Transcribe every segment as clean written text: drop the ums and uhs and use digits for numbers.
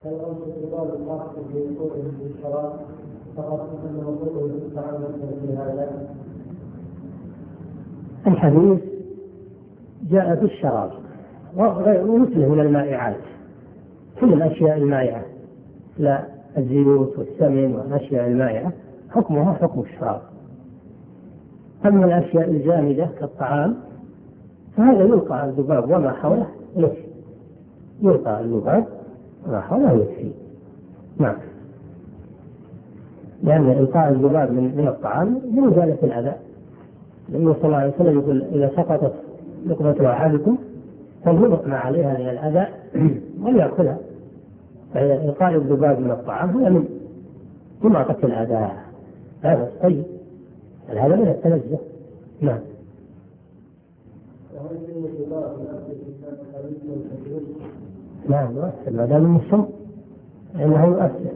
هل أنت الخطاب الخاص بوقوعه في الشراب فقط أن وقوعه في الطعام في هذا؟ الحديث جاء في الشراب ومثله من المائعات، كل الأشياء المائعة، لا الزيوت والسمن والأشياء المائعة حكمها حكم الشراب. أما الأشياء الجامدة كالطعام فهذا يلقى الذباب وما حوله يكفي، يلقى الذباب وما حوله يكفي. نعم، لأن إلقاء الذباب من الطعام من إزالة الأذى. النبي صلى الله عليه وسلم يقول: إذا سقطت لقمة أحدكم فليلق ما عليها من الأذى وليأكلها. فإلقاء الذباب من الطعام هو من إماطة الأذى، هذا طيب، هذا من التنزه. نعم. نعم يؤثر ما دام السم إنه يؤثر.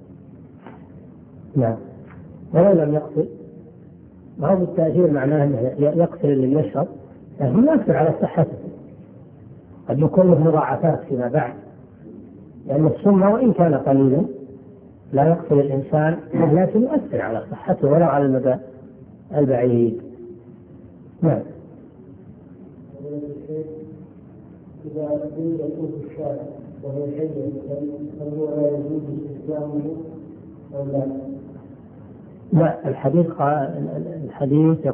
نعم، ولو لم يقتل، ما هو بالتأثير معناه أنه يقتل اللي يشرب، لكن يؤثر على صحته، قد يكون له مضاعفات فيما بعد، لأن السم وإن كان قليلا لا يقتل الإنسان لكن يؤثر على صحته ولو على المدى البعيد. نعم. إذا أريد يكون في الشارع وهو حي فهو لا يجوز استخدامه أو لا؟ لا، الحديث